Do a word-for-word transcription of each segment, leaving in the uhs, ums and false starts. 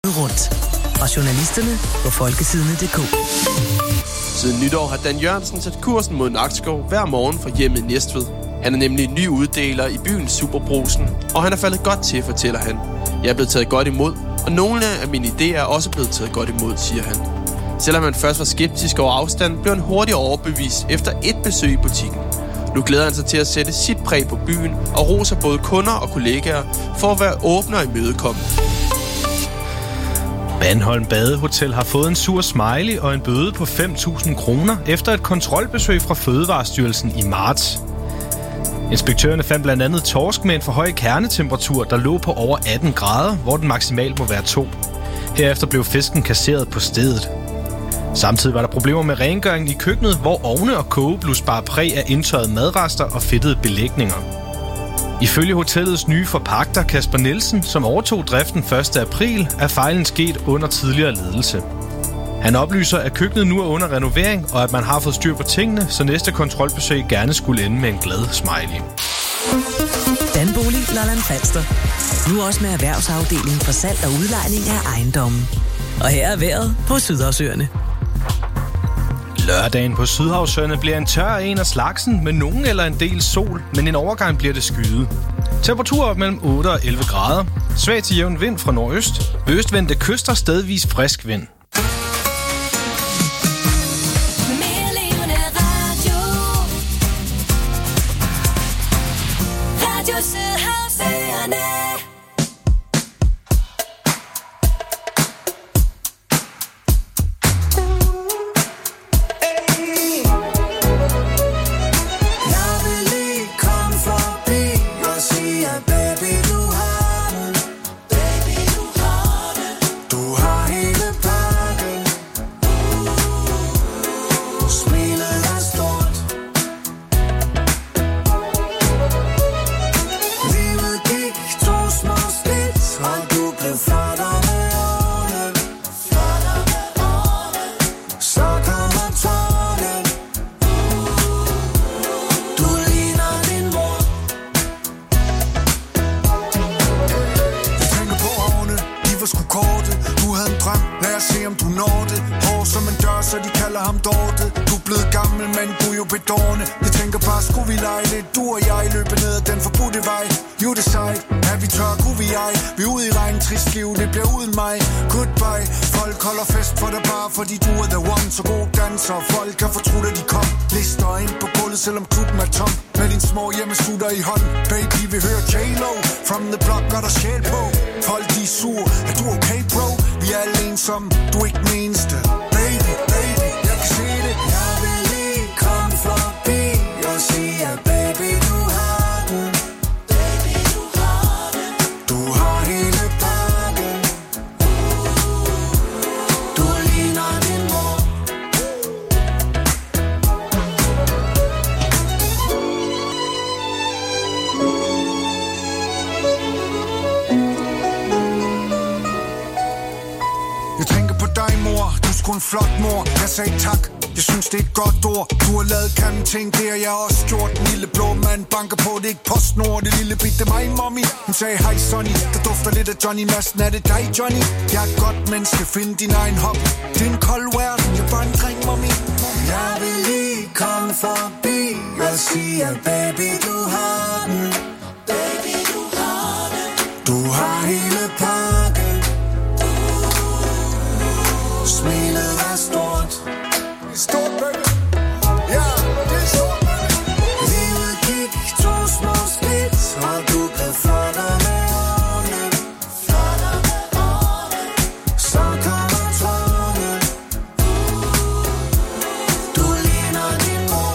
rundt. Og journalisterne på folkesidene punktum d k. Siden nytår har Dan Jørgensen sat kursen mod Nakskov hver morgen fra hjemmet i Næstved. Han er nemlig en ny uddeler i byens Superbrugsen, og han er faldet godt til, fortæller han. Jeg er blevet taget godt imod, og nogle af mine idéer er også blevet taget godt imod, siger han. Selvom han først var skeptisk over afstand, blev han hurtigt overbevist efter et besøg i butikken. Nu glæder han sig til at sætte sit præg på byen og roser både kunder og kollegaer for at være åbne og imødekommende. Bandholm Badehotel har fået en sur smiley og en bøde på fem tusind kroner efter et kontrolbesøg fra Fødevarestyrelsen i marts. Inspektørerne fandt blandt andet torsk med en for høj kernetemperatur, der lå på over atten grader, hvor den maksimalt må være to. Herefter blev fisken kasseret på stedet. Samtidig var der problemer med rengøringen i køkkenet, hvor ovne og kogeblus bar præg af indtørrede madrester og fedtede belægninger. Ifølge hotellets nye forpagter Kasper Nielsen, som overtog driften første april, er fejlen sket under tidligere ledelse. Han oplyser, at køkkenet nu er under renovering, og at man har fået styr på tingene, så næste kontrolbesøg gerne skulle ende med en glad smiley. Danbolig Lolland Falster. Nu også med erhvervsafdelingen for salg og udlejning af ejendommen. Og her er vejret på Sydhavsøerne. Lørdagen på Sydhavsøerne bliver en tør en af slagsen med nogen eller en del sol, men en overgang bliver det skyet. Temperatur op mellem otte og elleve grader. Svag til jævn vind fra nordøst. Ved østvendte kyster stedvis frisk vind. Fordi du er the one, så god danser. Folk kan fortrudt, at de kom. Lister ind på gulvet, selvom klubben er tom. Med din små hjemmesutter i hånd. Baby, vi hører J-Lo. From the block, gør der sjæl på. Folk, de er sur. Er du okay, bro? Vi er alle ensomme. Du er ikke den eneste. Baby, baby, jeg kan se det. Jeg vil lige komme forbi og sige, at baby, du har den. Baby, du har den. Du har hele pakken. Du ligner din mor. Jeg tænker på dig, mor. Du er sgu en flot mor. Jeg sagde tak. Jeg synes, det er et godt ord. Du har lavet kæmpe ting, det har jeg også gjort. Den lille blå mand banker på, det er ikke PostNord. Det lille bitte mig, mommy. Hun sagde, hej Sonny. Der dufter lidt af Johnny Madsen. Er det dig, Johnny? Jeg er et godt menneske, find din egen hop. Det er en kold verden, jeg er bare en dreng, mommy. Jeg vil lige komme forbi og sige, at baby, du har den. Baby, du har den. Du har hele pakken. Smilet er stort. Stort, baby. Ja, det er stort, baby. Livet gik to små skridt, og du blev flottere med årene. Flottere med årene. Så kommer tårne. Du ligner din mor.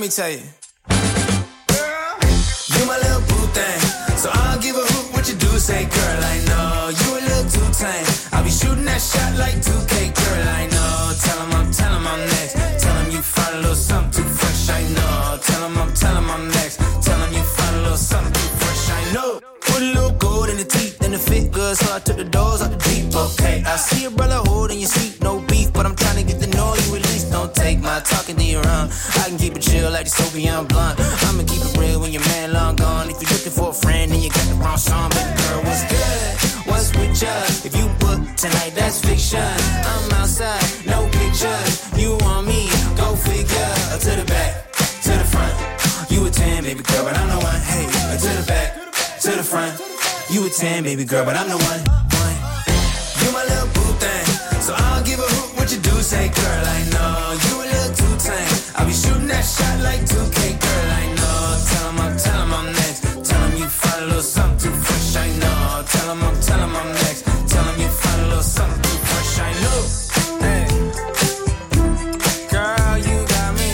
me tell you. Girl, you my little boo thing. So I'll give a hoot what you do say, girl, I know. You a little too tame. I'll be shooting that shot like two K, girl, I know. Tell him I'm, tell him I'm next. Tell him you find a little something too fresh, I know. Tell him I'm, tell him I'm next. Tell him you find a little something too fresh, I know. Put a little gold in the teeth and the fit good, so I took the doors out the Jeep, okay. I see your brother holding your seat, no beef, but I'm trying to get to know you at least. Don't take my talking to your own. I can keep it chill like the Soviet blunt. I'ma keep it real when your man long gone. If you're looking for a friend and you got the wrong song, baby girl, what's good? What's with you? If you book tonight, that's fiction. I'm outside, no pictures. You want me? Go figure. To the back, to the front. You a ten, baby girl, but I'm the one. Hey, to the back, to the front. You a ten, baby girl, but I'm the one. one. You my little boo thing. So I'll give a hoot what you do say, girl, I know. You a little too tame. I'll be shooting that shot like two K, girl, I know. Tell him I'm, tell him I'm next. Tell him you find a little something too fresh, I know. Tell him I'm, tell him I'm next. Tell him you find a little something too fresh, I know. Hey, girl, you got me.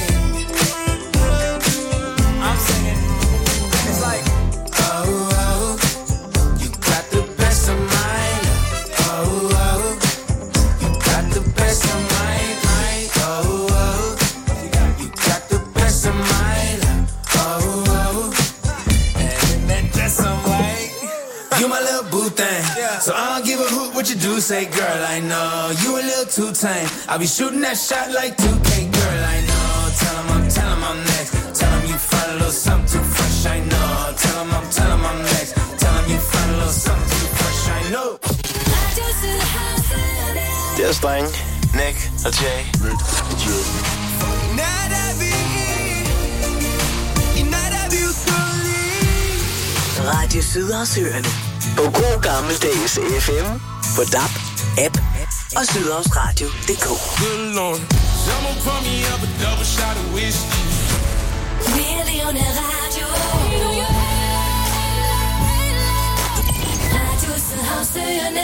I'm singing. It's like, oh, oh, you got the best of mine. Oh, oh, you got the best of mine. Oh, oh, you got the best of mine. Oh, oh, and that dress on white. You my little boo thing. So I don't give a hoot what you do say, girl, I know. You a little too tame. I'll be shooting that shot like two K, girl, I know. Tell him I'm, tell him I'm next. Tell him you find a little something too fresh, I know. Tell him I'm, tell him I'm next. Tell him you find a little something too fresh, I know. Det er Stang, Nick og Jay. Nick og Jay. Radio Sydhavsøerne. På god gammeldags F M, på D A B, app og sydhavsradio punktum d k. Good Lord, someone pour me up a double shot of whiskey. Millioner Radio. Radio Sydhavsøerne.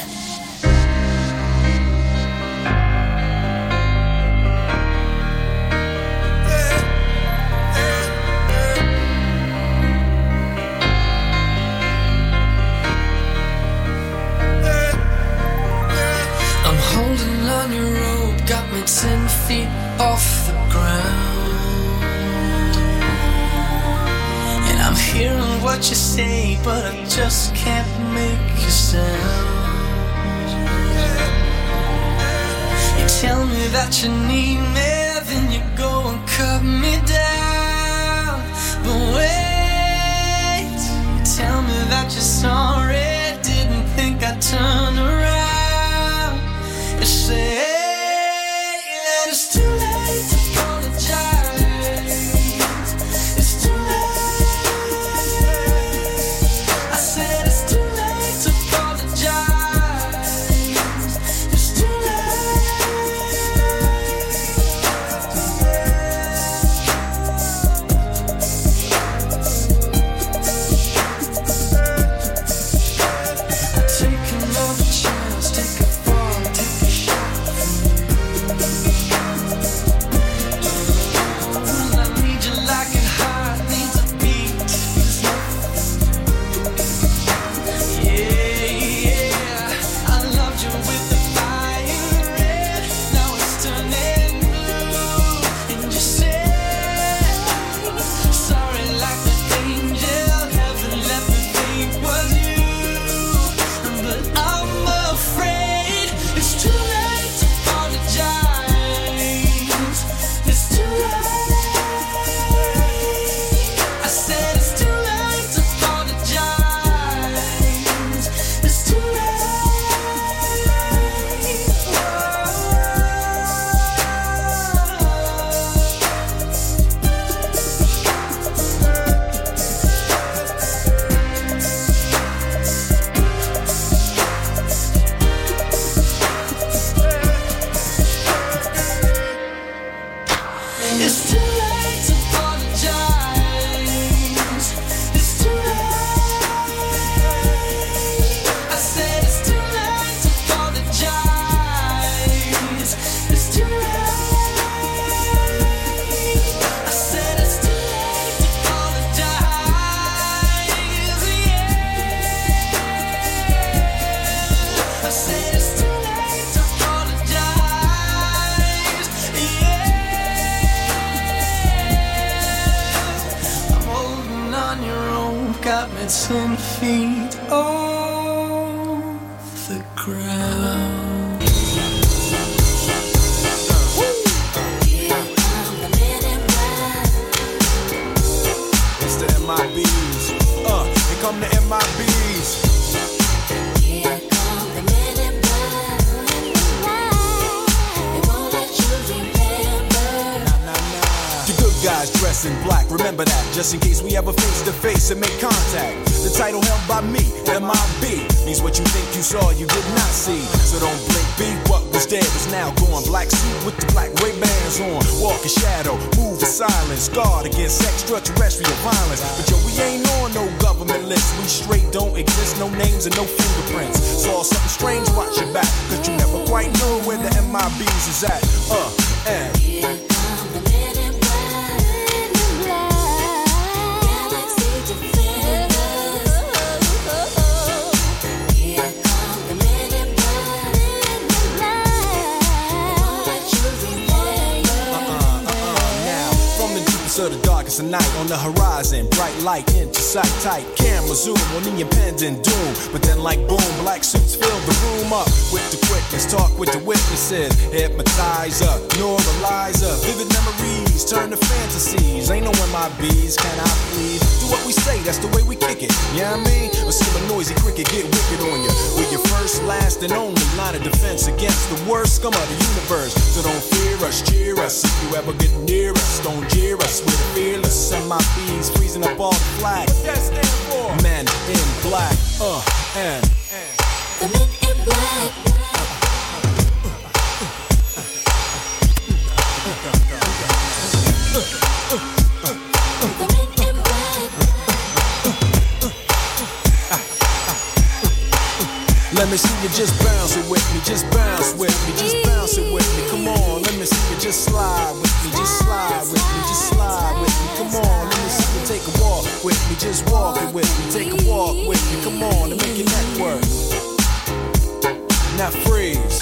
Holding on your rope got me ten feet off the ground. And I'm hearing what you say, but I just can't make a sound. You tell me that you need me, then you go and cut me down. But wait, you tell me that you're sorry, didn't think I'd turn around. Say that it's too late to apologize. It's too late. I said it's too late to apologize. It's too late. I've taken all the chances. It's ten feet off the ground. It's the M I Bs. Uh, here come the M I Bs. Here come the men in black. They won't let you remember. Nah, nah, nah. The good guys dress in black, remember that, just in case we ever face to face and make contact. The title held by me, M I B, means what you think you saw, you did not see. So don't blink, be what was dead is now gone. Black suit with the black Ray-Bans on. Walk in shadow, move in silence. Guard against extraterrestrial violence. But yo, we ain't on no government list. We straight don't exist, no names and no fingerprints. Saw something strange, watch your back, cause you never quite know where the M I Bs is at. Uh, and Here come the men in black. Galaxy defenders. Here come the men in black. They won't let you remember. now, from the deepest of the darkest of night, on the horizon, bright light into sight tight. Camera zoom on the impending doom. But then like boom, black suits fill the room up with the quickness. Talk with the witnesses, hypnotizer, neuralizer. Vivid memories turn to fantasies. Ain't no M I Bs, can I please? Do what we say, that's the way we kick it. You know what I mean? Or see a noisy cricket get wicked on you. We're your first, last, and only line of defense against the worst scum of the universe. So don't fear us, cheer us. If you ever get near us, don't jeer us. We're the fearless M I Bs, freezing up all the flag. What that stand for? Men in black, uh, and, and. The men in black. The men in black. Let me see you just bounce it with me, just bounce with me, just bounce it with me. Come on, let me see you just slide with me, just slide with me, just slide with me. Come on, let me see you take a walk with me, just walk it with me, take a walk with me. Come on, and make your neck work. Now freeze.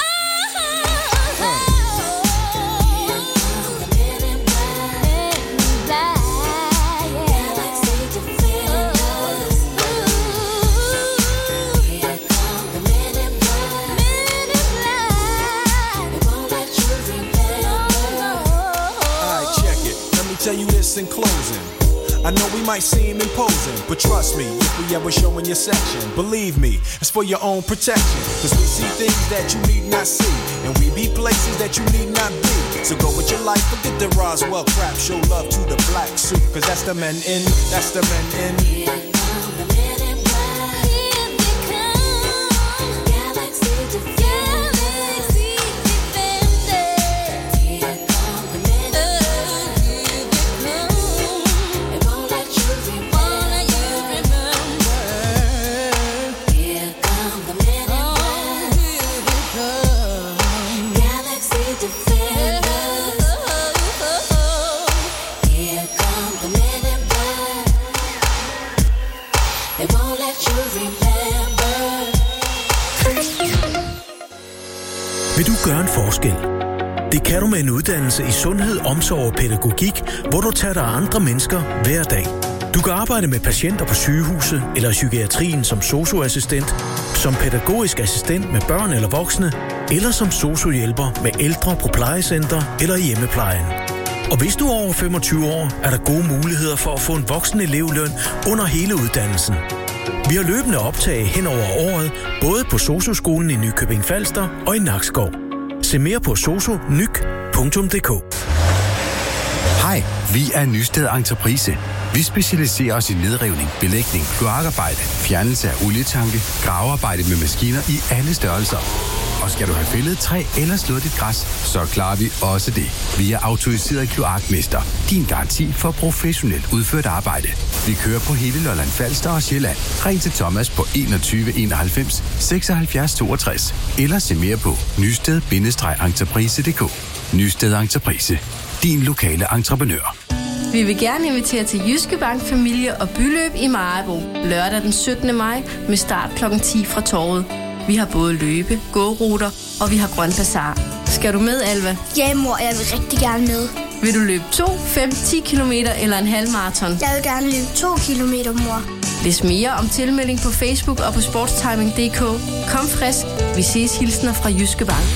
Tell you this in closing. I know we might seem imposing, but trust me, if we ever show in your section, believe me, it's for your own protection. Cause we see things that you need not see, and we be places that you need not be. So go with your life, forget the Roswell crap, show love to the black suit. Cause that's the men in, that's the men in. Here come the men in black. Here they come. Galaxy defenders. Galaxy defenders. Here come the men in black. Vil du gøre en forskel? Det kan du med en uddannelse i sundhed, omsorg og pædagogik, hvor du tager dig af andre mennesker hver dag. Du kan arbejde med patienter på sygehuset eller psykiatrien som sosu-assistent, som pædagogisk assistent med børn eller voksne, eller som sosu-hjælper med ældre på plejecenter eller i hjemmeplejen. Og hvis du er over femogtyve år, er der gode muligheder for at få en voksen elevløn under hele uddannelsen. Vi har løbende optag hen over året, både på sosu-skolen i Nykøbing Falster og i Nakskov. Se mere på sosu nyk punktum d k. Hej, vi er Nysted Entreprise. Vi specialiserer os i nedrivning, belægning, kloakarbejde, fjernelse af olietanke, gravearbejde med maskiner i alle størrelser. Og skal du have fældet træ eller slået dit græs, så klarer vi også det. Vi er autoriseret kloakmester. Din garanti for professionelt udført arbejde. Vi kører på hele Lolland Falster og Sjælland. Ring til Thomas på enogtyve enoghalvfems seksoghalvfjerds toogtres eller se mere på nysted entreprise punktum d k. Nysted Entreprise. Din lokale entreprenør. Vi vil gerne invitere til Jyske Bank Familie og Byløb i Maribo lørdag den syttende maj med start klokken ti fra torvet. Vi har både løbe, gåruter og vi har grøn bazar. Skal du med, Alva? Ja, mor, jeg vil rigtig gerne med. Vil du løbe to, fem, ti kilometer eller en halv maraton? Jeg vil gerne løbe to kilometer, mor. Læs mere om tilmelding på Facebook og på sportstiming punktum d k. Kom frisk. Vi ses. Hilsner fra Jyske Bank.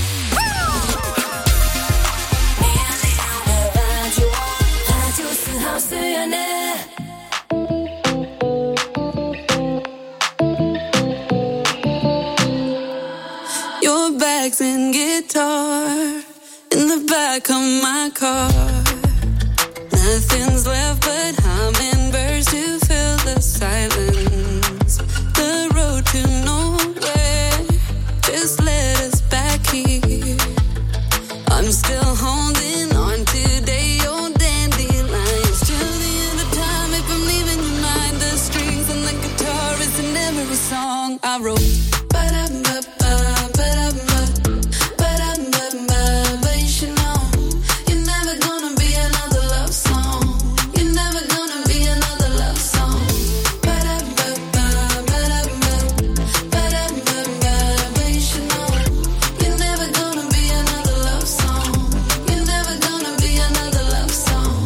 Your bags and guitar in the back of my car. Nothing's left but hummingbirds to fill the silence. The road to nowhere, just let us back here. I'm still holding on today, your dandelions. Till the end of time, if I'm leaving your mind, the strings and the guitar is in every song I wrote. Ba-da-ba-ba, ba-da-ba, ba-da-ba-ba, but you should know you're never gonna be another love song. You're never gonna be another love song. Ba-da-ba-ba, ba-da-ba, ba-da-ba-ba, but you should know you're never gonna be another love song. You're never gonna be another love song.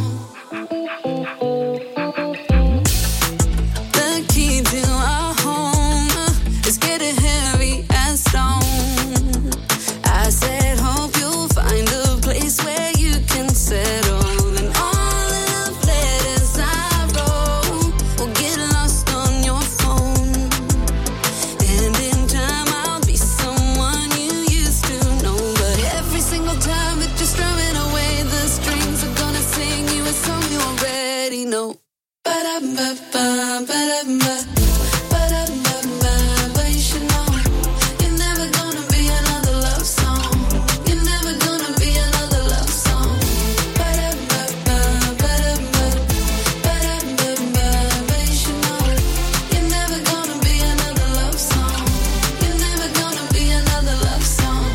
The key to our home is getting heavy as stone. I said, hope you'll find a place where you can settle. And all the letters I wrote will get lost on your phone. And in time, I'll be someone you used to know. But every single time that you're strumming away, the strings are gonna sing you a song you already know. Ba-da-ba-ba, ba-da-ba, ba-da-ba-ba, but you should know you're never gonna be another love song. You're never gonna be another love song. Ba-da-ba-ba, ba-da-ba, ba-da-ba-ba, but you should know you're never gonna be another love song. You're never gonna be another love song.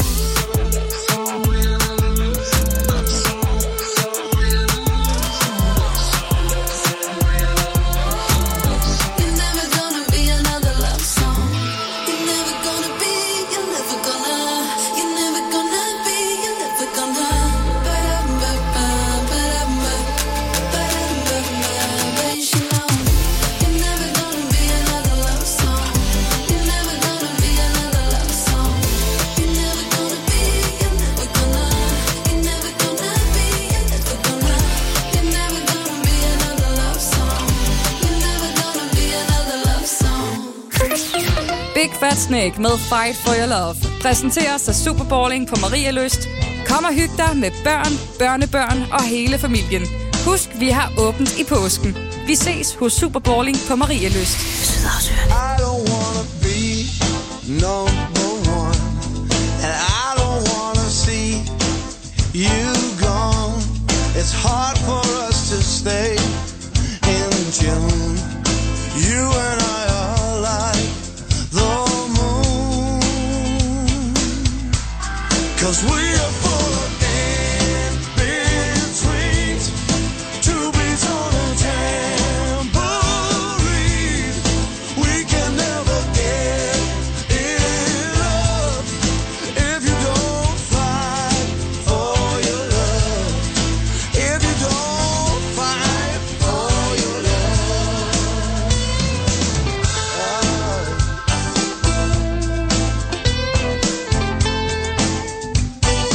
You're never gonna be another love song. You're never gonna be, you're never gonna, you're never gonna be, you're never gonna. Ba-da-ba-ba, ba-da-ba, ba-da-ba-ba, but you should know you're never gonna be another love song. You're never gonna be another love song. You're never gonna be, you're never gonna, you're never gonna be, you're never gonna, you're never gonna be another love song. You're never gonna be another love song. Big Fat Snake med Fight for Your Love præsenteres af Superballing på Marielyst. Kom og hyg dig med børn, børnebørn og hele familien. Husk, vi har åbent i påsken. Vi ses hos Superballing på Marielyst. I don't wanna be number one, and I don't wanna see you gone. It's hard for us to stay in tune. You and I are like the moon, 'cause we are full of in-betweens, two beats on a tambourine. We can never get enough if you don't fight for your love. If you don't fight for your love. Oh.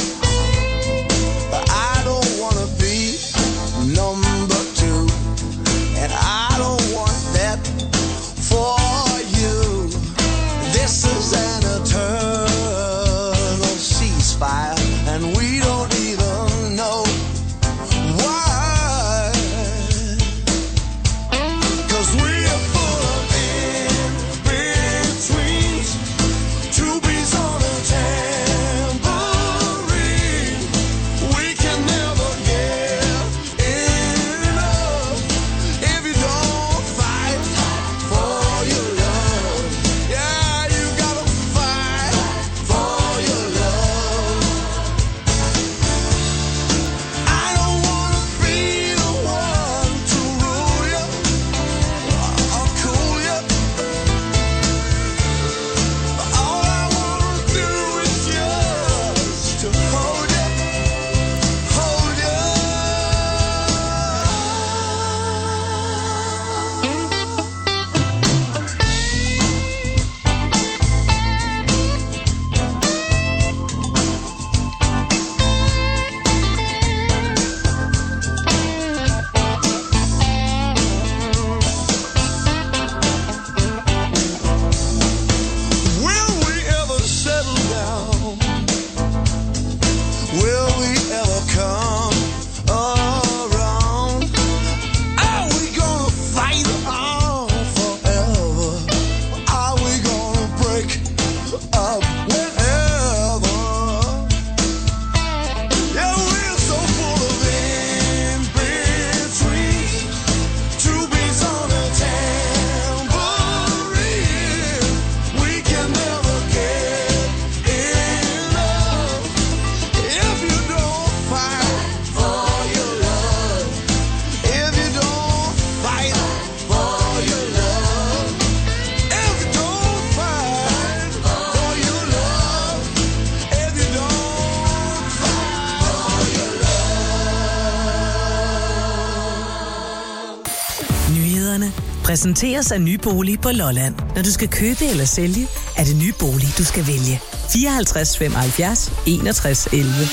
præsenteres af Ny Bolig på Lolland. Når du skal købe eller sælge, er det Ny Bolig, du skal vælge. fireoghalvtreds femoghalvfjerds enogtres elleve.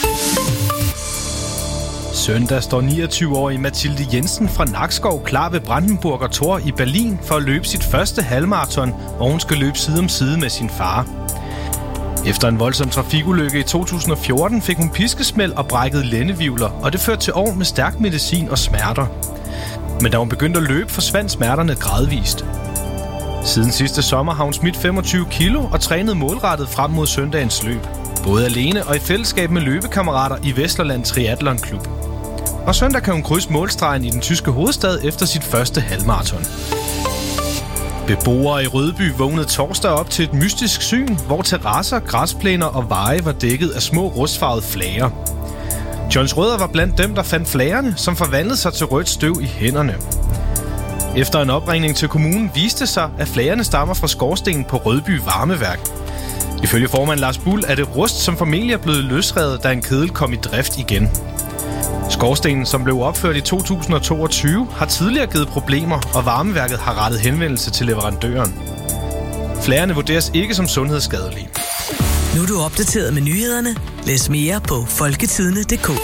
Søndag står niogtyve-årige Mathilde Jensen fra Nakskov klar ved Brandenburger Tor i Berlin for at løbe sit første halvmarathon, hvor hun skal løbe side om side med sin far. Efter en voldsom trafikulykke i to tusind og fjorten fik hun piskesmæld og brækkede lændevivler, og det førte til år med stærk medicin og smerter. Men da hun begyndte at løbe, forsvandt smerterne gradvist. Siden sidste sommer har hun smidt femogtyve kilo og trænet målrettet frem mod søndagens løb. Både alene og i fællesskab med løbekammerater i Vesterland Triathlon Klub. Og søndag kan hun krydse målstregen i den tyske hovedstad efter sit første halvmarathon. Beboere i Rødby vågnede torsdag op til et mystisk syn, hvor terrasser, græsplæner og veje var dækket af små rustfarvede flager. Johns Rødder var blandt dem, der fandt flagerne, som forvandlede sig til rødt støv i hænderne. Efter en opringning til kommunen viste sig, at flagerne stammer fra skorstenen på Rødby Varmeværk. Ifølge formand Lars Bull er det rust, som formentlig er blevet løsrevet, da en kedel kom i drift igen. Skorstenen, som blev opført i to tusind og toogtyve, har tidligere givet problemer, og varmeværket har rettet henvendelse til leverandøren. Flagerne vurderes ikke som sundhedsskadelige. Nu er du opdateret med nyhederne. Læs mere på folketidene punktum d k.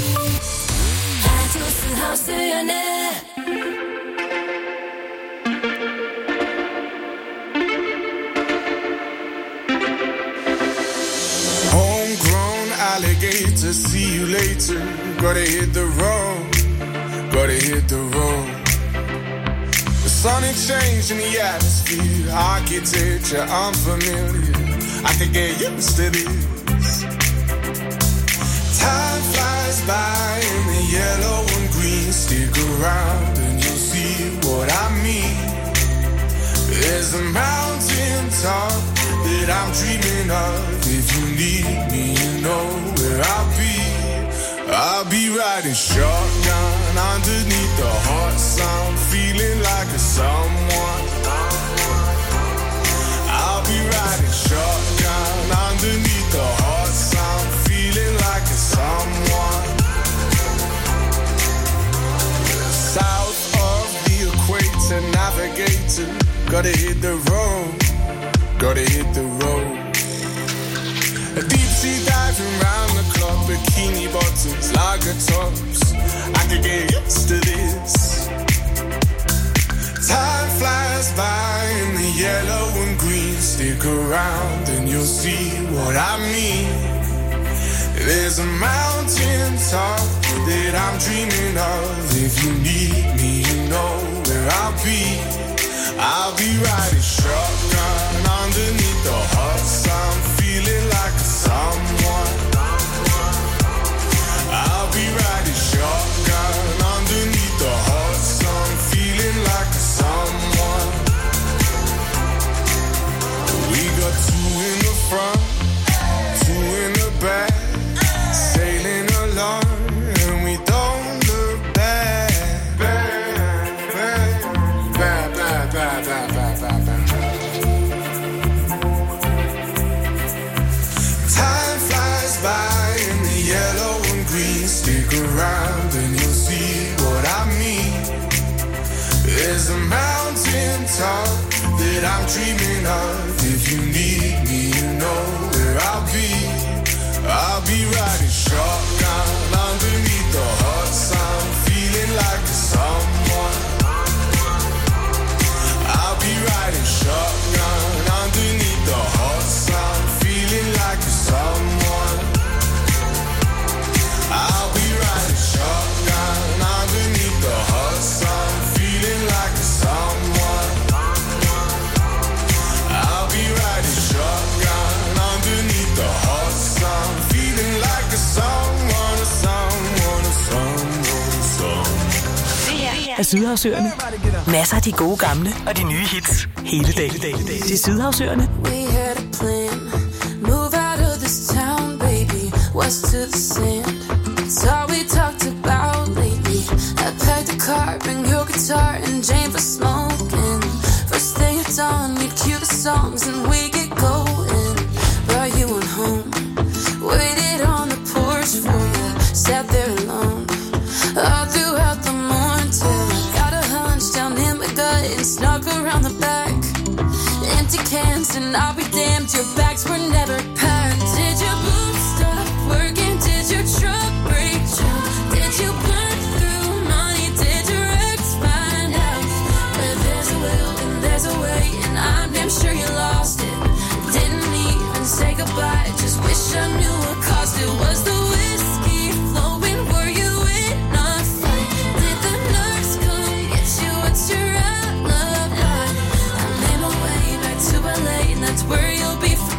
Homegrown alligator, see you later. Gotta hit the road, gotta hit the road. The sonic change in the atmosphere, architecture unfamiliar. I could get used to this. Time flies by in the yellow and green. Stick around and you'll see what I mean. There's a mountain top that I'm dreaming of. If you need me, you know where I'll be. I'll be riding shotgun underneath the hot sun, feeling like a someone. I'll be riding shotgun underneath the hot sun, feeling like a someone. South of the equator, navigator, gotta hit the road, gotta hit the road. A deep sea diving round the clock, bikini bottoms, lager tops. I could get used to this. Time flies by in the yellow and green. Stick around and you'll see what I mean. There's a mountain top that I'm dreaming of. If you need me, you know where I'll be. I'll be riding shotgun underneath the hot sun, feeling like a someone. I'll be riding shotgun underneath the hot sun, feeling like a someone. We got two in the front, two in the back, sailing along, and we don't look back. Back, back, back, back, back, back, back, back, back. Time flies by in the yellow and green. Stick around and you'll see what I mean. There's a mountain top that I'm dreaming of. If you need me, you know where I'll be. I'll be riding shotgun underneath the hot sun, feeling like a someone. I'll be riding shotgun underneath the hot sun, feeling like a someone. I'll be riding shotgun underneath the hot sun, feeling like a someone. I'll be riding shotgun underneath the hot sun, feeling like a someone, a someone, a someone, a someone. Det her er Sydhavsøerne. Masser af de gode gamle og de nye hits hele dagen. Det er Sydhavsøerne. We had a plan. Move out of this town, baby. West to the sand. It's all we talked about lately. I packed the car, bring your guitar and Jane for smoking. First thing at dawn, we'd cue the songs and we get going. Brought you on home, waited on the porch for you. Sat there alone, all throughout the morning till I got a hunch down in my gut and started. empty cans, and I'll be damned, your bags were never packed. Did your boobs stop working? Did your truck break down? Did you burn through money? Did your ex find out? But there's a will and there's a way, and I'm damn sure you lost it. Didn't even say goodbye, just wish I knew what caused it. Was the whiskey flowing? Were you in a fight? Did the nurse come get you? What's your alibi? I made my way back to L A, and that's where you'll be.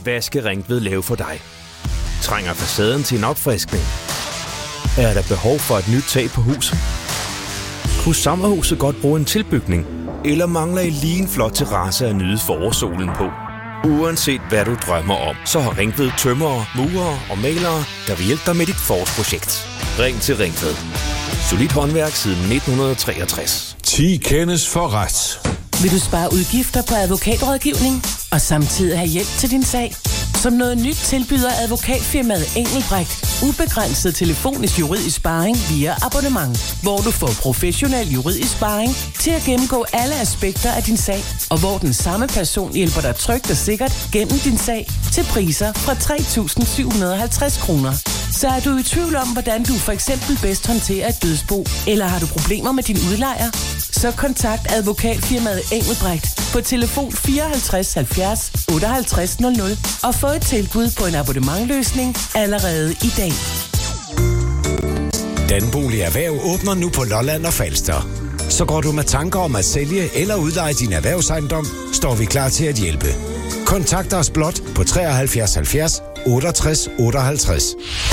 Hvad skal Ringtved lave for dig? Trænger facaden til en opfriskning? Er der behov for et nyt tag på huset? Kunne sommerhuset godt bruge en tilbygning? Eller mangler I lige en flot terrasse at nyde forårssolen på? Uanset hvad du drømmer om, så har Ringtved tømrere, murere og malere, der vil hjælpe dig med dit forårsprojekt. Ring til Ringtved. Solidt håndværk siden nitten treogtres. ti kendes for ret. Vil du spare udgifter på advokatrådgivning og samtidig have hjælp til din sag? Som noget nyt tilbyder advokatfirmaet Engelbrecht ubegrænset telefonisk juridisk sparring via abonnement, hvor du får professionel juridisk sparring til at gennemgå alle aspekter af din sag, og hvor den samme person hjælper dig trygt og sikkert gennem din sag til priser fra tre tusind syv hundrede og halvtreds kroner. Så er du i tvivl om, hvordan du for eksempel bedst håndterer et dødsbo, eller har du problemer med din udlejer? Så kontakt advokatfirmaet Engelbrecht på telefon fireoghalvtreds halvfjerds otteoghalvtreds nul nul og få et tilbud på en abonnementløsning allerede i dag. Danbolig Erhverv åbner nu på Lolland og Falster. Så går du med tanker om at sælge eller udleje din erhvervsejendom, står vi klar til at hjælpe. Kontakt os blot på treoghalvfjerds halvfjerds otteogtres otteoghalvtreds.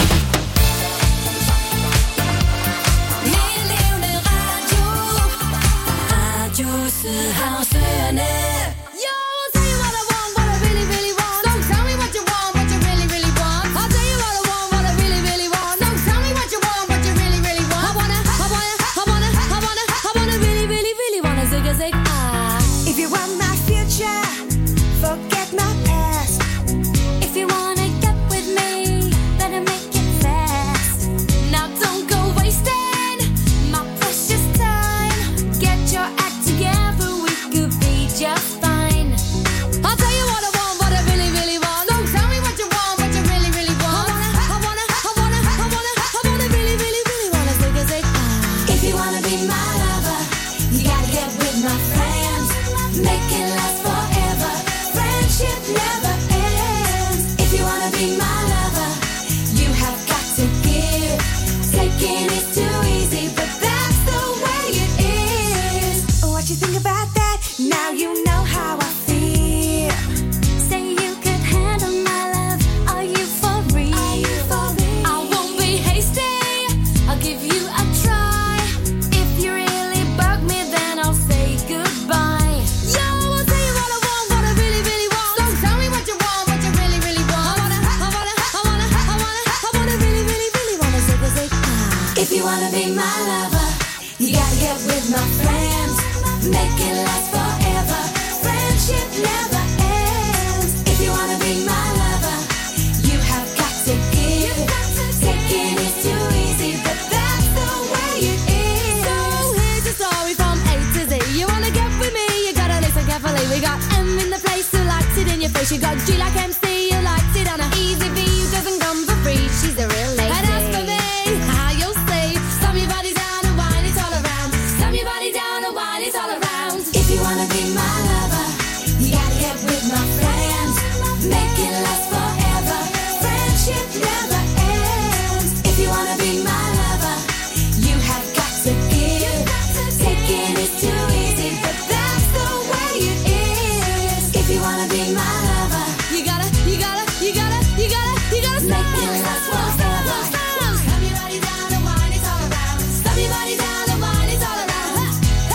She got G like M C, you liked it on a easy V, you doesn't come for free. She's a real lady. And as for me, how you'll see, slam your body down and wine it all around. Slam your body down and wine it all around. If you wanna be my lover, you gotta get with my friends. Make it last forever. Friendship never ends. If you wanna be my lover, you have got to give. Taking is too easy, but that's the way it is. If you wanna be my lover, you gotta, you gotta, you gotta, you gotta, you gotta make it last forever. Slam your body down and wine it all around. Slam your body down and wine it all around.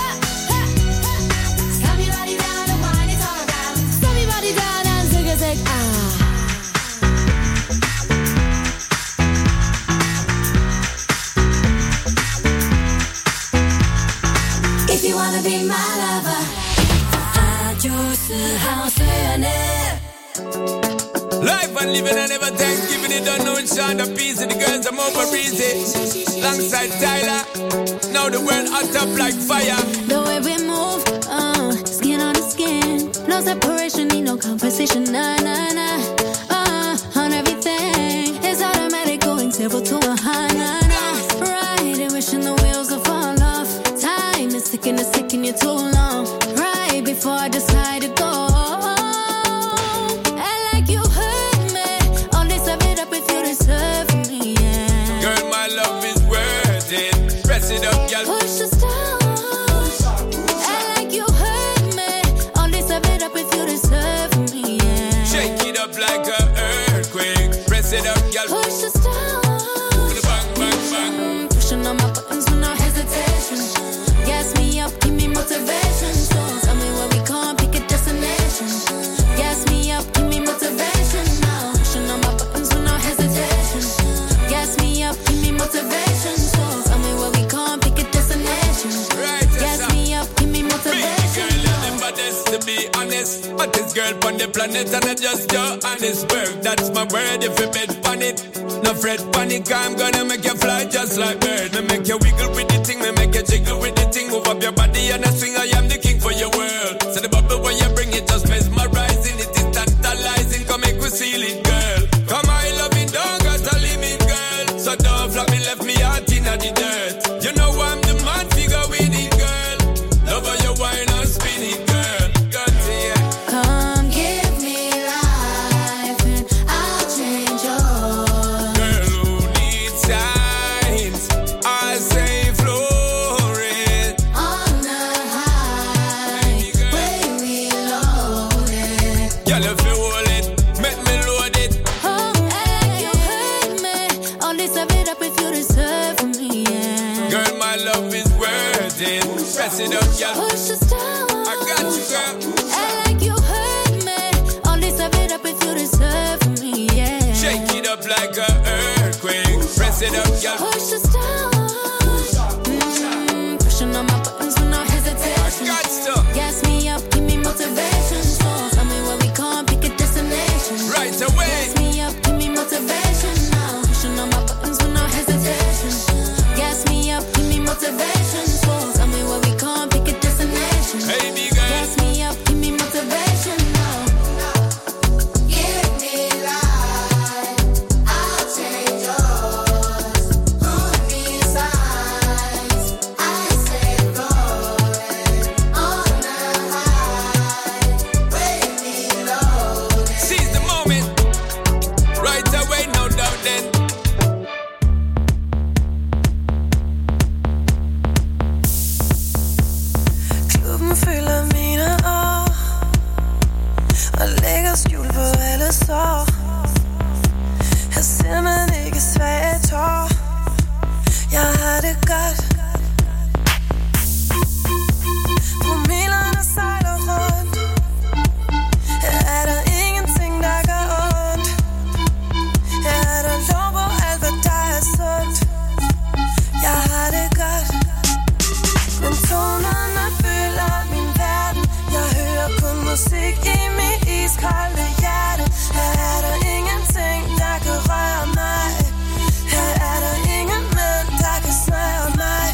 Slam your body down and wine it all around. Slam your body down and zig a zig ah. If you wanna be my lover, 就是好岁月呢。 Life and living I never thank giving it don't know it's on the piece of the girls I'm over easy. Alongside Tyler, now the world hot up like fire. The way we move, uh, skin on the skin, no separation, need no competition, nah nah nah. Uh, on everything, it's automatic going several to a high, nah nah. Riding, wishing the wheels will fall off. Time is ticking, it's ticking you too long. Right before I decide to go. It up, girl. Push the stars. I like you hurt me. All this I made up if you deserve me. Yeah. Shake it up, up like an earthquake. Press it up, girl. Push the stars. Bang, bang, bang. Pushing on my buttons with no hesitation. Gas me up, give me motivation. So tell me where we can't pick a destination. Gas me up, give me motivation now. Pushing on my buttons with no hesitation. Gas me up, give me motivation. So tell me where we can't pick a destination. Right, gas me up, give me motivation. Baby girl, I'm the baddest, to be honest. Baddest girl on the planet, and I just your honest word. That's my word. If you bet on it, no fret, panic. I'm gonna make you fly just like bird. Me make you wiggle with the thing, me make you jiggle with the thing. Move up your body and I swing. I am the king for your world. So the bubble when you bring it just mesmerizing. It is tantalizing. Come make we seal it, girl. Come I love it, don't got a limit, girl. So don't flap me, left me out in the dirt. You know I'm the man figure with it, girl. Love how you wine and spin it, girl. Got to you. Come give me life and I'll change yours. Girl who needs signs, I say flourish. On the high, way we loaded. Girl, if you hold it, make me load it. Oh, hey, you hurt me. Only serve it up if you deserve from me, yeah. Girl, my love is worth it. Press it up, girl. Push the stars. I got you, girl. I like you hurt me. Only serve it up if you deserve from me, yeah. Shake it up like an earthquake. Press it up, girl. Push the stars. Mm, pushing on my buttons with no hesitation. I got stuff. Gas me up, give me motivation. So tell me where we can't pick a destination. Right away. Gas me up, give me motivation now. Pushing on my buttons with no hesitation. Gas me up, give me motivation. So tell me where we can't pick a destination. Hey, big girl. Gas me up, give me motivation now. Give me life, I'll change yours. Who needs signs? I say glory. On the high, way we loaded. Seize the moment. Right away, no doubt then. Klubben fylder mine år og lægger skjul på alle sår. Jeg ser man ikke svage tår. Jeg har det godt. Promillerne sejler rundt. Her er der ingenting, der gør ondt. Her er der lov på alt, hvad der er sundt. Jeg har det godt. Men tonerne fylder min verden. Jeg hører kun musik i mit iskolde hjerte. Her er der ingenting, der kan røre mig. Her er der ingen mænd, der kan snøre mig.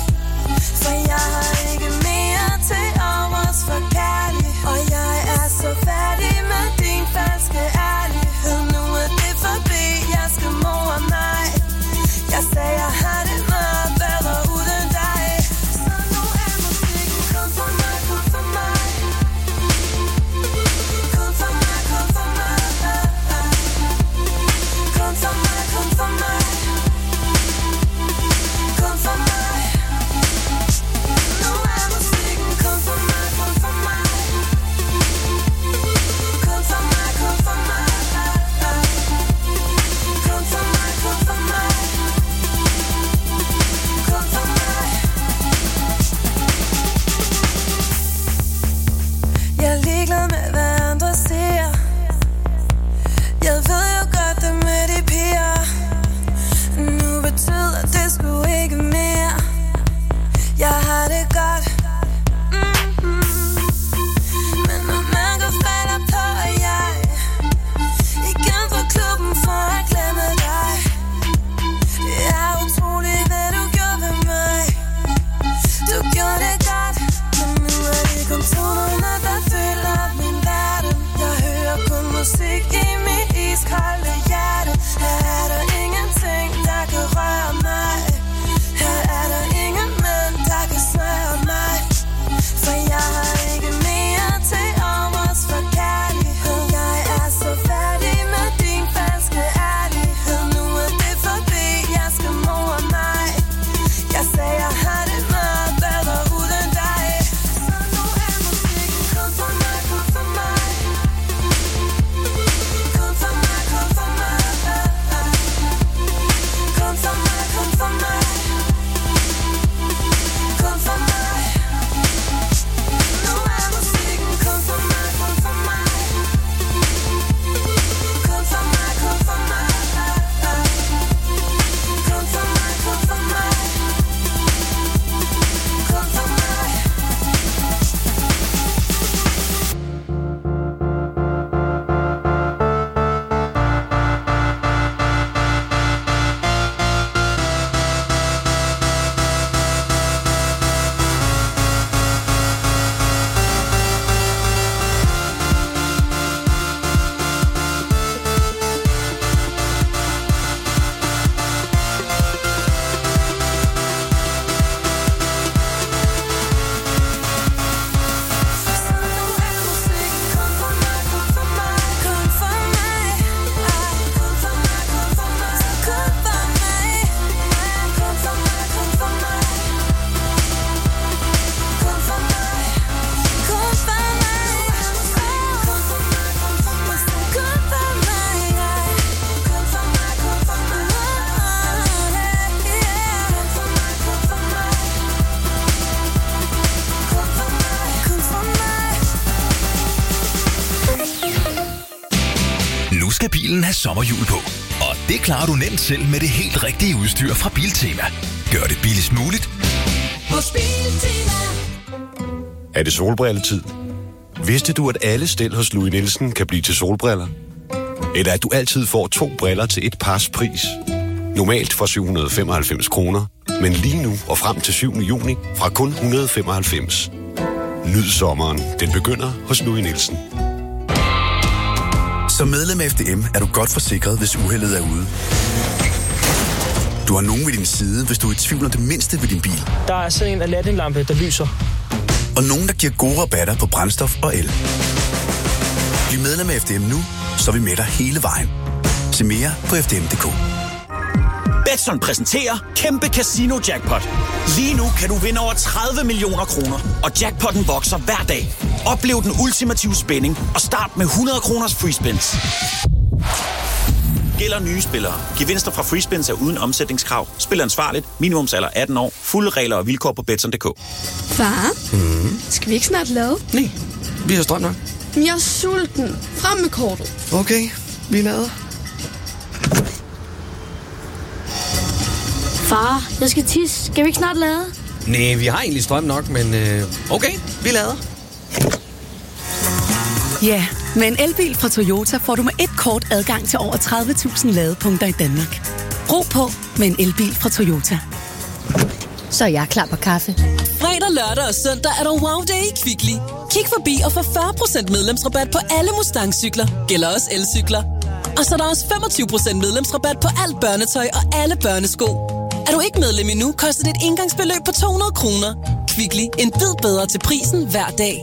Nu skal bilen have sommerhjul på. Og det klarer du nemt selv med det helt rigtige udstyr fra Biltema. Gør det billigst muligt. Hos Biltema. Er det solbrilletid? Vidste du, at alle stel hos Louis Nielsen kan blive til solbriller? Eller at du altid får to briller til et pars pris? Normalt for syv hundrede og femoghalvfems kroner, men lige nu og frem til syvende juni fra kun et hundrede og femoghalvfems. Nyd sommeren. Den begynder hos Louis Nielsen. Som medlem af F D M er du godt forsikret, hvis uheldet er ude. Du har nogen ved din side, hvis du er i tvivl om det mindste ved din bil. Der er sådan en Aladdin-lampe, der lyser. Og nogen, der giver gode rabatter på brændstof og el. Bliv medlem af F D M nu, så er vi med dig hele vejen. Se mere på f d m punktum d k. Betson præsenterer Kæmpe Casino Jackpot. Lige nu kan du vinde over tredive millioner kroner, og jackpotten vokser hver dag. Oplev den ultimative spænding og start med hundrede kroners free spins. Gælder nye spillere. Gevinster fra free spins er uden omsætningskrav. Spil ansvarligt. Minimumsalder atten år. Fulde regler og vilkår på betson punktum d k. Far, Mm. skal vi ikke snart lade? Nej, vi har strøm nok. Men jeg er sulten. Frem med kortet. Okay, vi lader. Far, jeg skal tisse. Skal vi ikke snart lade? Nej, vi har egentlig strøm nok, men øh, okay, vi lader. Ja, med en elbil fra Toyota får du med et kort adgang til over tredive tusind ladepunkter i Danmark. Ro på med en elbil fra Toyota. Så er jeg klar på kaffe. Fredag, lørdag og søndag er der wow day i Kvickly. Kig forbi og få fyrre procent medlemsrabat på alle Mustang-cykler. Gælder også elcykler. Og så er der også femogtyve procent medlemsrabat på alt børnetøj og alle børnesko. Er du ikke medlem endnu, koster det et engangsbeløb på to hundrede kroner. Kvickly. En bid bedre til prisen hver dag.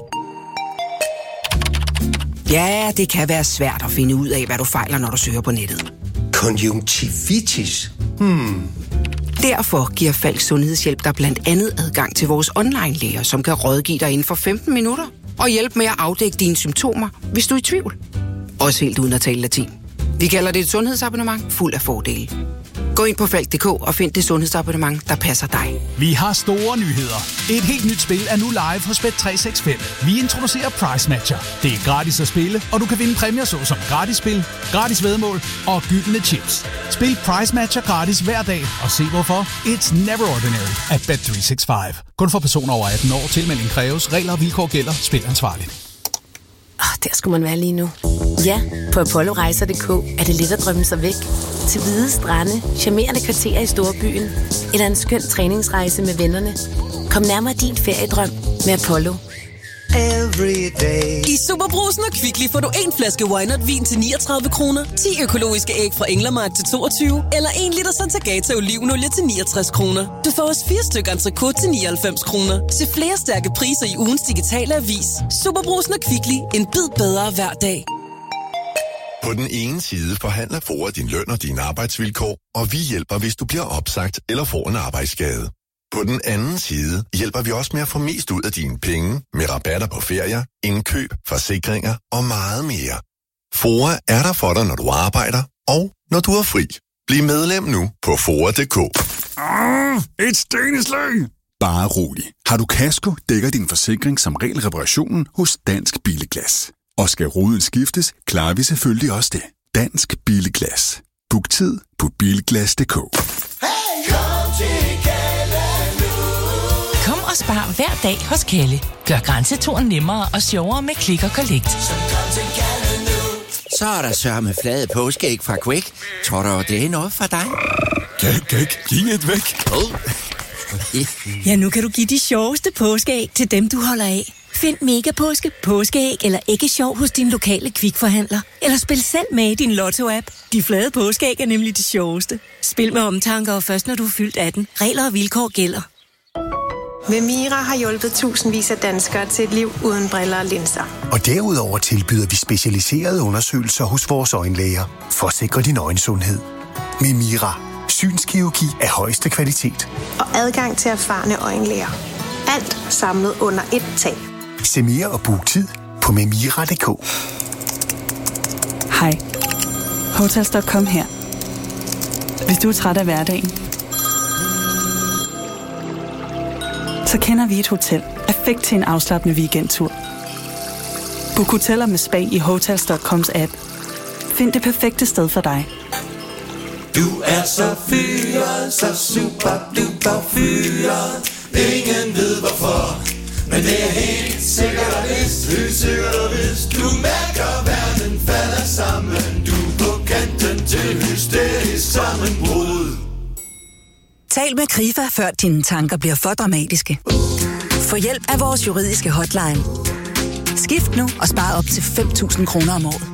Ja, det kan være svært at finde ud af, hvad du fejler, når du søger på nettet. Konjunktivitis? Hmm. Derfor giver Falk Sundhedshjælp dig blandt andet adgang til vores online-læger, som kan rådgive dig inden for femten minutter og hjælpe med at afdække dine symptomer, hvis du er i tvivl. Også helt uden at tale latin. Vi kalder det et sundhedsabonnement fuld af fordele. Gå ind på falk punktum d k og find det sundhedsabonnement, der passer dig. Vi har store nyheder. Et helt nyt spil er nu live hos Bet tre seks fem. Vi introducerer Price Matcher. Det er gratis at spille, og du kan vinde præmier såsom gratis spil, gratis væddemål og gyldne chips. Spil Price Matcher gratis hver dag, og se hvorfor. It's never ordinary at Bet tre seks fem. Kun for personer over atten år. Tilmelding kræves. Regler og vilkår gælder. Spil ansvarligt. Oh, der skulle man være lige nu. Ja, på apollorejser punktum d k er det let at drømme sig væk. Til hvide strande, charmerende kvarterer i storbyen, eller en skøn træningsrejse med vennerne. Kom nærmere din feriedrøm med Apollo. I Superbrusen og Kvickly får du en flaske Wynot vin til niogtredive kroner, ti økologiske æg fra Englermark til toogtyve, eller en liter Santagata olivenolie til niogtres kroner. Du får også fire stykker entrecôte til nioghalvfems kroner. Se flere stærke priser i ugens digitale avis. Superbrusen og Kvickly. En bid bedre hver dag. På den ene side forhandler FOA din løn og dine arbejdsvilkår, og vi hjælper, hvis du bliver opsagt eller får en arbejdsskade. På den anden side hjælper vi også med at få mest ud af dine penge med rabatter på ferier, indkøb, forsikringer og meget mere. FOA er der for dig, når du arbejder og når du er fri. Bliv medlem nu på foa punktum d k. Ah, et steneslag! Bare rolig. Har du kasko, dækker din forsikring som regel reparationen hos Dansk Billeglas. Og skal ruden skiftes, klarer vi selvfølgelig også det. Dansk Billeglas. Book tid på bilglas punktum d k. Kom og spar hver dag hos Kelle. Gør grænseturen nemmere og sjovere med Click og Collect. Så er der sørme flade påskeæg fra Quick. Tror du, det er noget for dig? Gæk, gæk, giv et væk. Ja, nu kan du give de sjoveste påskeæg til dem, du holder af. Find Megapåske, påskeæg eller æggesjov hos din lokale Kvikforhandler. Eller spil selv med i din Lotto-app. De flade påskeæg er nemlig de sjoveste. Spil med omtanke og først når du er fyldt atten. Regler og vilkår gælder. Memira har hjulpet tusindvis af danskere til et liv uden briller og linser. Og derudover tilbyder vi specialiserede undersøgelser hos vores øjenlæger for at sikre din øjensundhed. Memira. Synskirurgi af højeste kvalitet. Og adgang til erfarne øjenlæger. Alt samlet under ét tag. Se mere og book tid på memira punktum d k. Hej. Hotels punktum com her. Hvis du er træt af hverdagen, så kender vi et hotel perfekt til en afslappende weekendtur. Book hoteller med spa i Hotels punktum coms app. Find det perfekte sted for dig. Du er så fyret, så super duper fyret. Ingen ved hvorfor, men det er helt sikkert og vist, helt sikkert og vist. Du mærker, verden falder sammen. Du er på kanten til hysterisk sammenbrud. Tal med Krifa, før dine tanker bliver for dramatiske. Få hjælp af vores juridiske hotline. Skift nu og spar op til fem tusind kroner om året.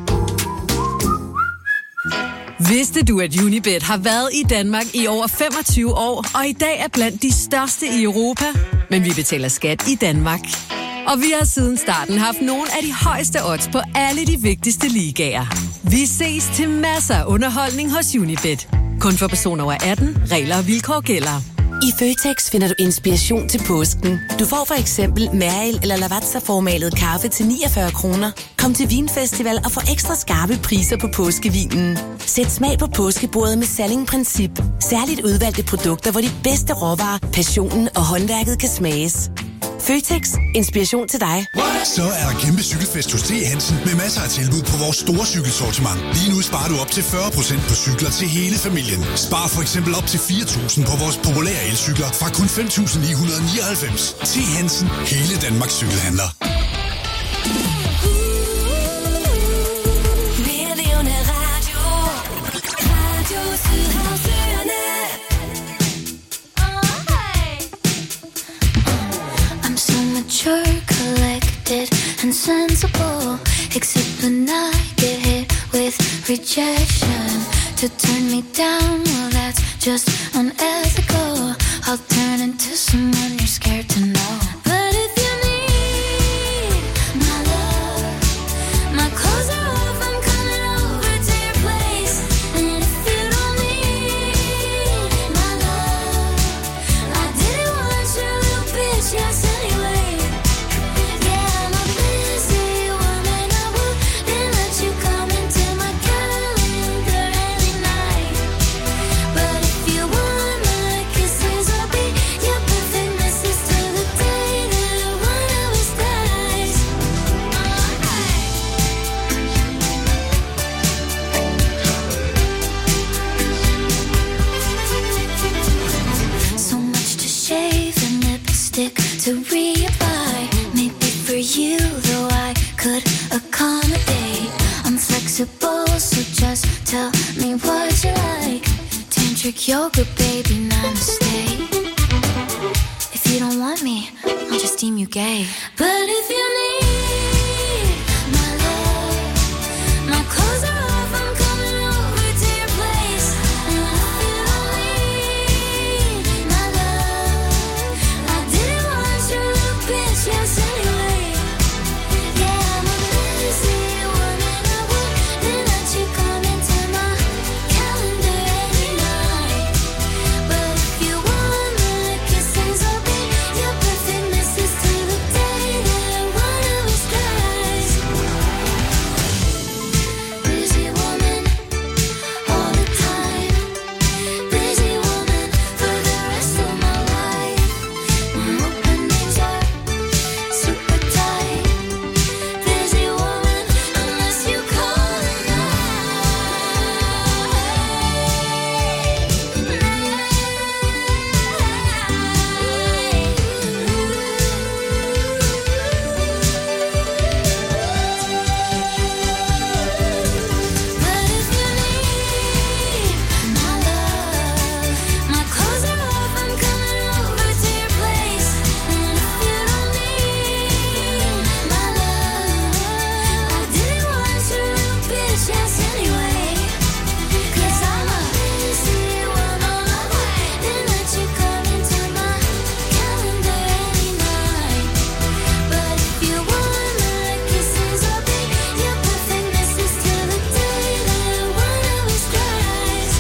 Vidste du, at Unibet har været i Danmark i over femogtyve år, og i dag er blandt de største i Europa? Men vi betaler skat i Danmark. Og vi har siden starten haft nogle af de højeste odds på alle de vigtigste ligaer. Vi ses til masser af underholdning hos Unibet. Kun for personer over atten. Regler og vilkår gælder. I Føtex finder du inspiration til påsken. Du får for eksempel Mariel eller Lavazza-formalet kaffe til niogfyrre kroner. Kom til Vinfestival og få ekstra skarpe priser på påskevinen. Sæt smag på påskebordet med Salling-princip. Særligt udvalgte produkter, hvor de bedste råvarer, passionen og håndværket kan smages. Føtex. Inspiration til dig. Så er der kæmpe cykelfest hos T. Hansen med masser af tilbud på vores store cykelsortiment. Lige nu sparer du op til fyrre procent på cykler til hele familien. Spar for eksempel op til fire tusind på vores populære elcykler fra kun fem tusind ni hundrede nioghalvfems. T. Hansen. Hele Danmarks cykelhandler. Mature, collected, and sensible. Except when I get hit with rejection. To turn me down, well that's just unethical. I'll turn into someone you're scared to know. But if you need my love, my clothes are off, I'm coming over to your place. And if you don't need my love, I didn't want your little bitch, yes anyway. To reapply, maybe for you, though I could accommodate. I'm flexible, so just tell me what you like. Tantric yoga, baby, namaste. If you don't want me, I'll just deem you gay. But if you need my love, my clothes are off, I'm coming over to your place. And if you don't need my love, I didn't want your little bitch, yes anyway. Yeah, I'm a busy woman, I wouldn't let you come into my calendar any night. But if you want my kisses, I'll be your perfect missus till the day that one of us dies. Busy woman, all the time. Busy woman for the rest of my life. My openings are super tight. Busy woman, unless you call it But if you need my love, my clothes are off, I'm coming over to your place. And if you don't need my love, I didn't want your little bitch, yes anyway. 'Cause I'm a busy woman, I wouldn't let you come into my calendar any night. But if you want my kisses, I'll be your perfect missus till the day that one of us dies.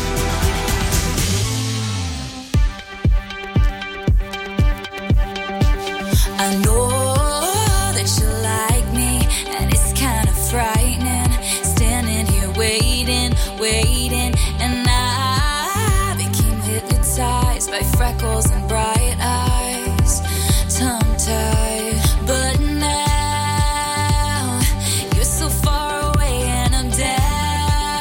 I know that you like me, and it's kind of frightening. Standing here waiting, waiting, and I became hypnotized by freckles and bright eyes, tongue-tied. But now you're so far away, and I'm down.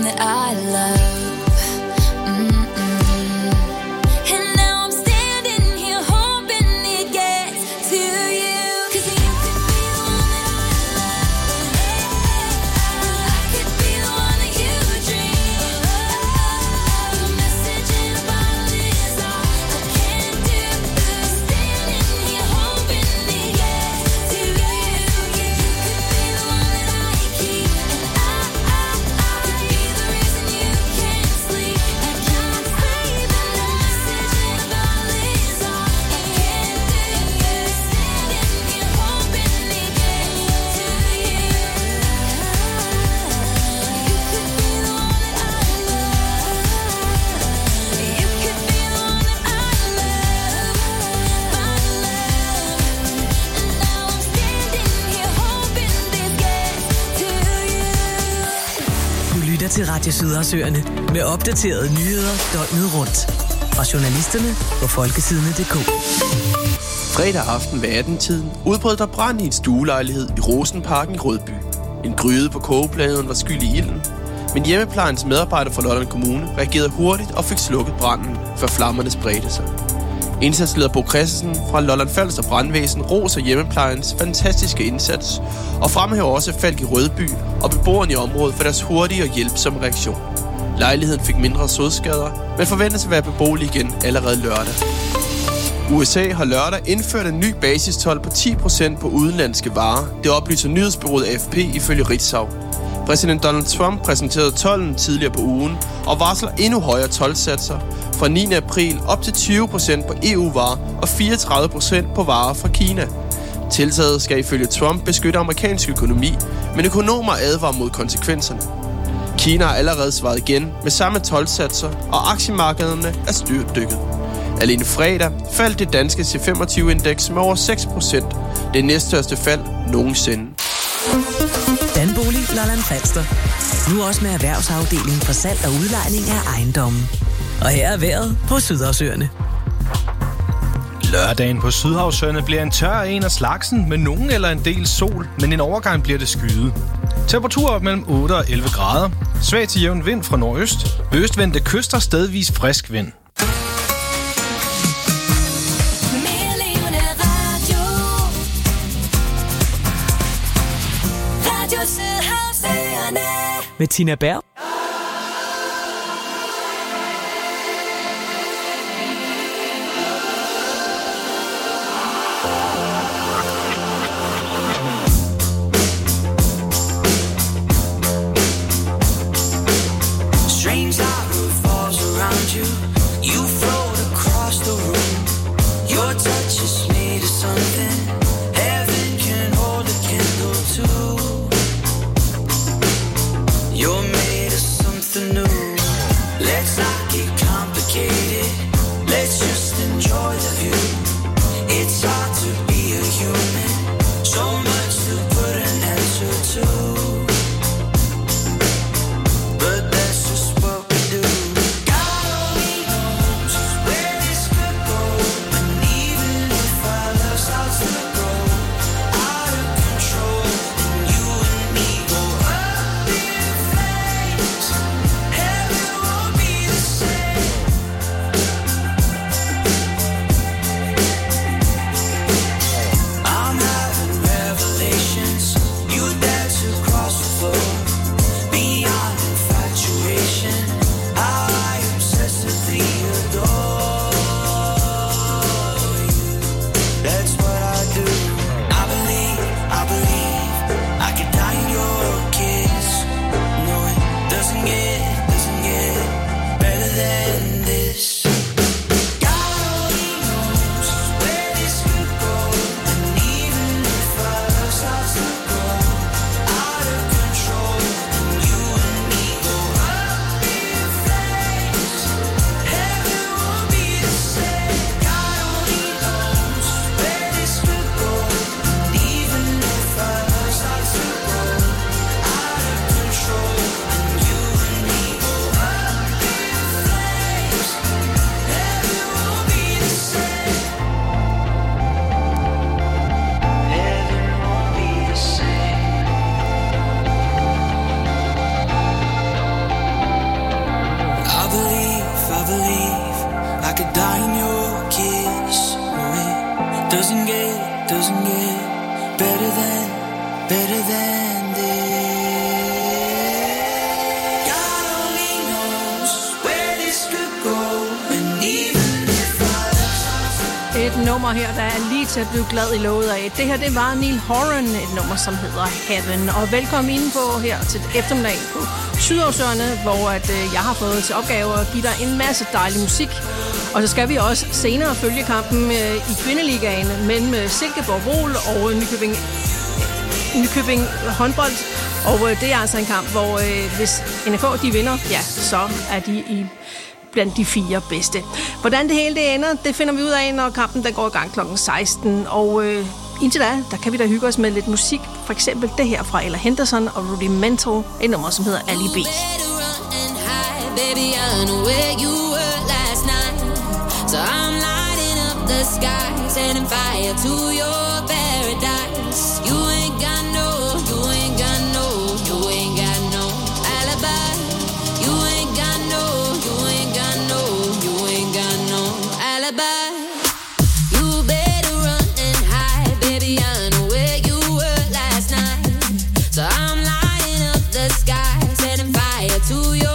that I love. Til Radio Sydhavsøerne med opdaterede nyheder døgnet rundt. Fra journalisterne på folkesidene punktum d k. Fredag aften ved atten-tiden udbrød der brand i en stuelejlighed i Rosenparken i Rødby. En gryde på kogepladen var skyld i ilden, men hjemmeplejens medarbejder fra Lolland Kommune reagerede hurtigt og fik slukket branden, før flammerne spredte sig. Indsatsleder Bo Christensen fra Lolland Falster Brandvæsen roser hjemmeplejens fantastiske indsats og fremhæver også Falk i Rødby og beboerne i området for deres hurtige og hjælpsomme reaktion. Lejligheden fik mindre sodskader, men forventes at være beboelig igen allerede lørdag. U S A har lørdag indført en ny basistold på ti procent på udenlandske varer. Det oplyser nyhedsbureauet A F P ifølge Ritzau. Præsident Donald Trump præsenterede tolden tidligere på ugen og varsler endnu højere toldsatser fra niende april op til tyve procent på E U-varer og fireogtredive procent på varer fra Kina. Tiltaget skal ifølge Trump beskytte amerikansk økonomi, men økonomer advarer mod konsekvenserne. Kina har allerede svaret igen med samme toldsatser, og aktiemarkederne er styrtdykket. Alene fredag faldt det danske C femogtyve-indeks med over seks procent. Det næststørste fald nogensinde. Danbolig Lolland Falster. Nu også med erhvervsafdelingen for salg og udlejning af ejendommen. Og her er vejret på Sydhavsøerne. Lørdagen på Sydhavsøerne bliver en tør en af slagsen med nogen eller en del sol, men en overgang bliver det skyet. Temperatur op mellem otte og elleve grader. Svag til jævn vind fra nordøst. Ved østvendte kyster stedvis frisk vind. Med Tina Berg. Strange light falls around you. You float across the room. Your touch is made of something heaven can hold a candle to. You're made of something new. Let's not get complicated. Let's just enjoy the view. It's hard to be a human. So much to put an answer to. But that's just what we do. God only knows where this could go. And even if our love starts to grow out of control, then you and me go up in flames. Heaven won't be the I believe I could die in your kiss. Oh, it doesn't get, doesn't get better than, better than this. God only knows where this could go, and even if I... Et nummer her, der er lige til at blive glad i låget af. Det her, det var Neil Horan, et nummer, som hedder Heaven. Og velkommen indenpå her til eftermiddag på Sydhavsørene, hvor at, øh, jeg har fået til opgave at give dig en masse dejlig musik. Og så skal vi også senere følge kampen øh, i kvindeligaen mellem øh, Silkeborg Vol og øh, Nykøbing, Nykøbing håndbold. Og øh, det er altså en kamp, hvor øh, hvis N F K de vinder, ja, så er de i blandt de fire bedste. Hvordan det hele det ender, det finder vi ud af, når kampen der går i gang klokken seksten. Og øh, indtil da, der kan vi da hygge os med lidt musik. For eksempel det her fra Ella Henderson og Rudimental, et nummer, som hedder Alibi. Baby, I know where you were last night. So I'm lighting up the sky, setting fire to your paradise. You ain't got no, you ain't got no, you ain't got no alibi. You ain't got no, you ain't got no, you ain't got no alibi. You better run and hide, baby, I know where you were last night. So I'm lighting up the sky, setting fire to your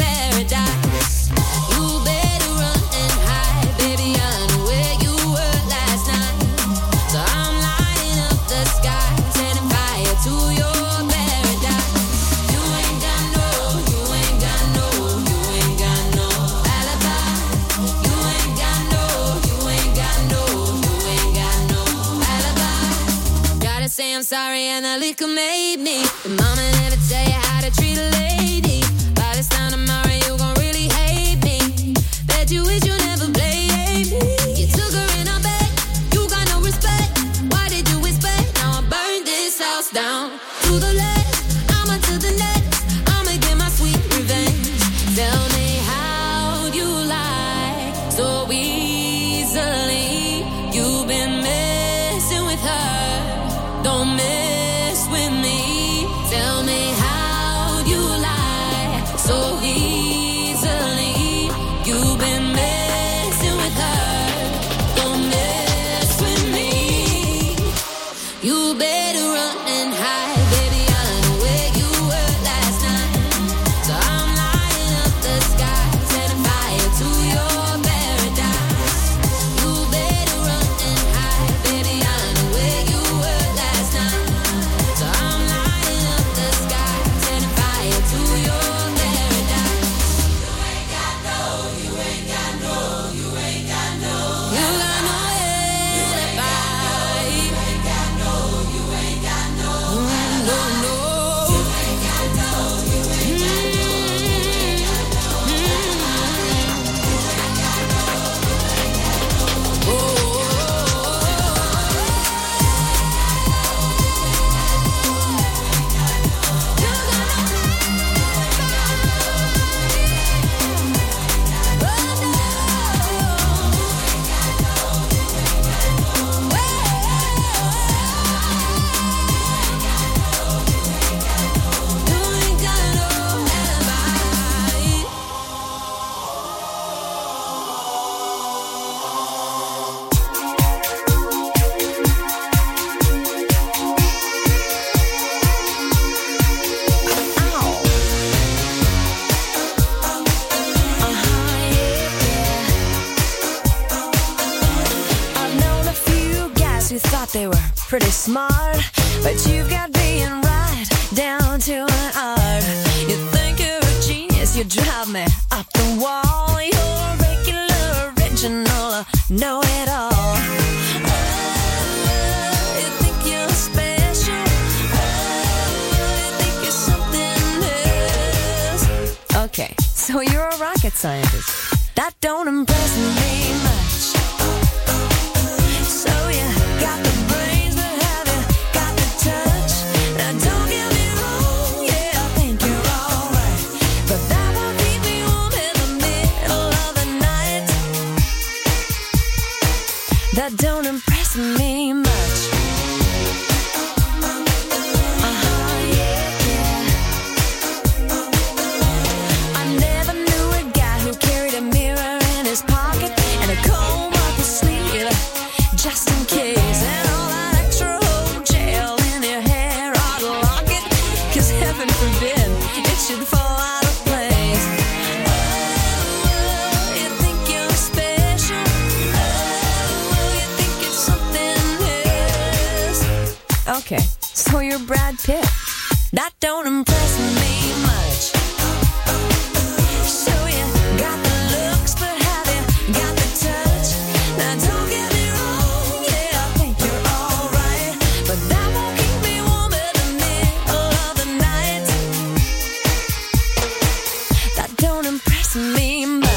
say I'm sorry and the liquor made me. But mama never tell you how to treat a lady. By this time tomorrow you gon' really hate me. Bet you wish you never played me. You took her in her bed, you got no respect. Why did you expect? Now I burned this house down to the left, I'ma to the next. I'ma get my sweet revenge. Tell me how you lie so easily. You've been messing with her. Don't mess with me. Tell me how you lie so easily. You've been messing with her. Don't mess with me. You better run and hide, baby. I know where you were last night. So I'm lighting up the sky, setting fire to your paradise. You better run and hide, baby. I know where you were last night. So I'm lighting up the sky, setting fire to your paradise. You ain't got no, you ain't got no, you ain't got no. You got no alibi. You ain't got no, you ain't got no. No, no. You ain't got no, you ain't got no, you ain't got no. You ain't got no, you ain't got no. Oh. I've known a few guys who thought they were pretty smart, but you've got being right down to an art. You think you're a genius, you drive me up the wall. You're a regular, original, know it all. Oh, you think you're special. Oh, you think you're something else. Okay, so you're a rocket scientist. That don't impress me much. So you got the brains, but have you got the touch? Now don't get me wrong, yeah, I think you're alright, but that won't keep me warm in the middle of the night. That don't impress me much. Uh-huh, yeah, yeah. I never knew a guy who carried a mirror you're Brad Pitt. That don't impress me much. So you got the looks, but have you got the touch? Now don't get me wrong, yeah, I think you're alright, but that won't keep me warm in the middle of the night. That don't impress me much.